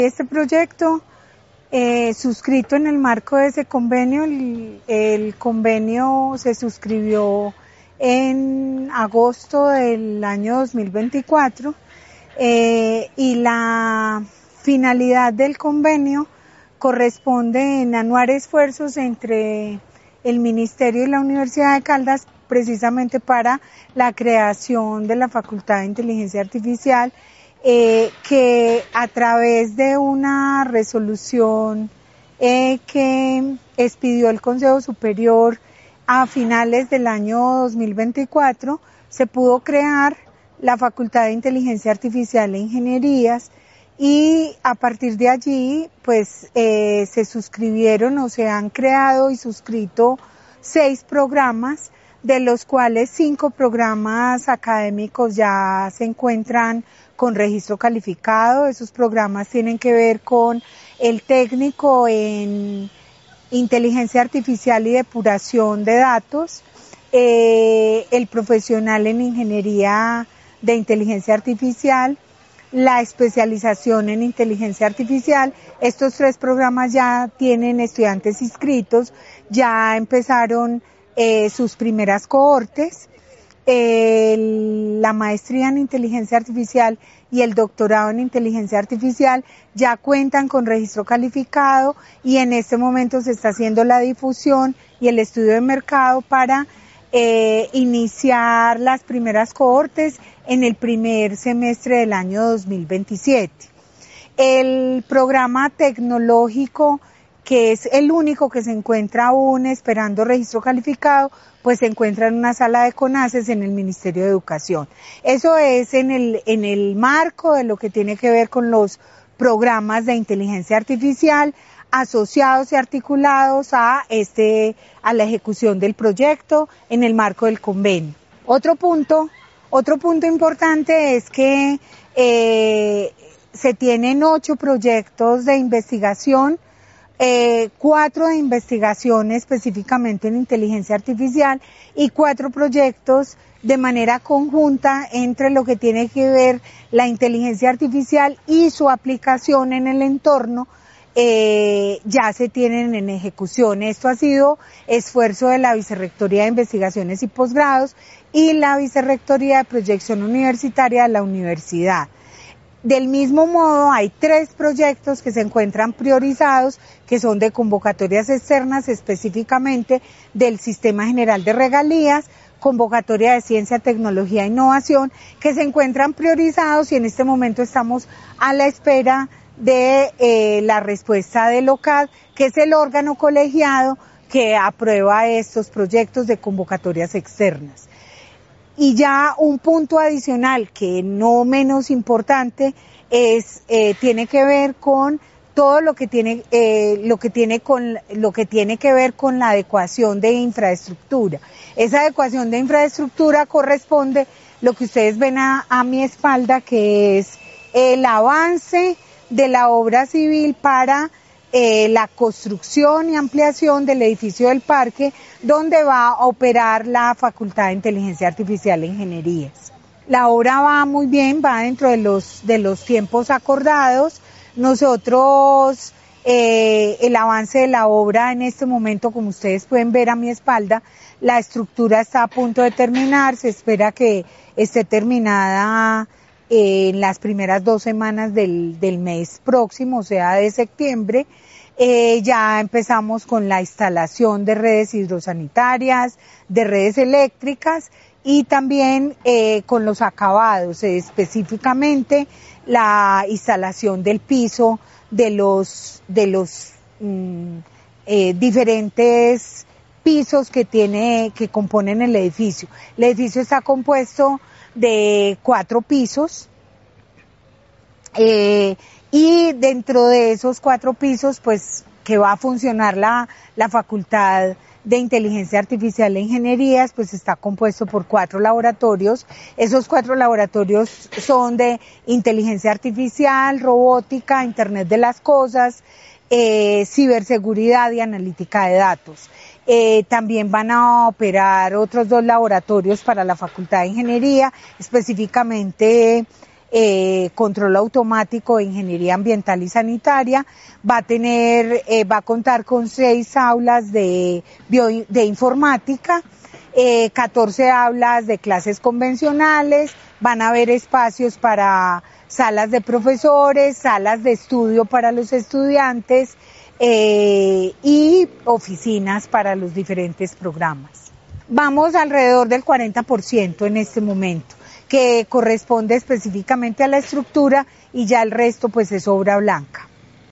Este proyecto, suscrito en el marco de ese convenio, el convenio se suscribió en agosto del año 2024 y la finalidad del convenio corresponde en anuar esfuerzos entre el Ministerio y la Universidad de Caldas precisamente para la creación de la Facultad de Inteligencia Artificial, que a través de una resolución que expidió el Consejo Superior a finales del año 2024, se pudo crear la Facultad de Inteligencia Artificial e Ingenierías, y a partir de allí pues se suscribieron o se han creado y suscrito 6 programas, de los cuales 5 programas académicos ya se encuentran con registro calificado. Esos programas tienen que ver con el técnico en inteligencia artificial y depuración de datos, el profesional en ingeniería de inteligencia artificial, la especialización en inteligencia artificial. Estos 3 programas ya tienen estudiantes inscritos, ya empezaron sus primeras cohortes. La maestría en inteligencia artificial y el doctorado en inteligencia artificial ya cuentan con registro calificado, y en este momento se está haciendo la difusión y el estudio de mercado para iniciar las primeras cohortes en el primer semestre del año 2027. El programa tecnológico, que es el único que se encuentra aún esperando registro calificado, pues se encuentra en una sala de CONACES en el Ministerio de Educación. Eso es en el marco de lo que tiene que ver con los programas de inteligencia artificial asociados y articulados a la ejecución del proyecto en el marco del convenio. Otro punto importante es que se tienen 8 proyectos de investigación, 4 de investigación específicamente en inteligencia artificial y 4 proyectos de manera conjunta entre lo que tiene que ver la inteligencia artificial y su aplicación en el entorno. Ya se tienen en ejecución. Esto ha sido esfuerzo de la Vicerrectoría de Investigaciones y Posgrados y la Vicerrectoría de Proyección Universitaria de la universidad. Del mismo modo, hay 3 proyectos que se encuentran priorizados, que son de convocatorias externas, específicamente del Sistema General de Regalías, convocatoria de Ciencia, Tecnología e Innovación, que se encuentran priorizados, y en este momento estamos a la espera de la respuesta del OCAD, que es el órgano colegiado que aprueba estos proyectos de convocatorias externas. Y ya un punto adicional, que no menos importante, tiene que ver con todo lo que tiene que ver con la adecuación de infraestructura. Esa adecuación de infraestructura corresponde lo que ustedes ven a mi espalda, que es el avance de la obra civil para la construcción y ampliación del edificio del parque, donde va a operar la Facultad de Inteligencia Artificial e Ingenierías. La obra va muy bien, va dentro de los tiempos acordados. Nosotros, el avance de la obra en este momento, como ustedes pueden ver a mi espalda, la estructura está a punto de terminar, se espera que esté terminada en las primeras 2 semanas del mes próximo, o sea, de septiembre. Ya empezamos con la instalación de redes hidrosanitarias, de redes eléctricas, y también con los acabados, específicamente la instalación del piso de los diferentes pisos que componen el edificio. El edificio está compuesto de 4 pisos, y dentro de esos 4 pisos, pues, que va a funcionar la Facultad de Inteligencia Artificial e Ingenierías, pues está compuesto por 4 laboratorios. Esos 4 laboratorios son de inteligencia artificial, robótica, Internet de las cosas, ciberseguridad y analítica de datos. También van a operar otros 2 laboratorios para la Facultad de Ingeniería, específicamente control automático de ingeniería ambiental y sanitaria, va a contar con 6 aulas de informática, 14 aulas de clases convencionales, van a haber espacios para salas de profesores, salas de estudio para los estudiantes y oficinas para los diferentes programas. Vamos alrededor del 40% en este momento, que corresponde específicamente a la estructura, y ya el resto pues es obra blanca.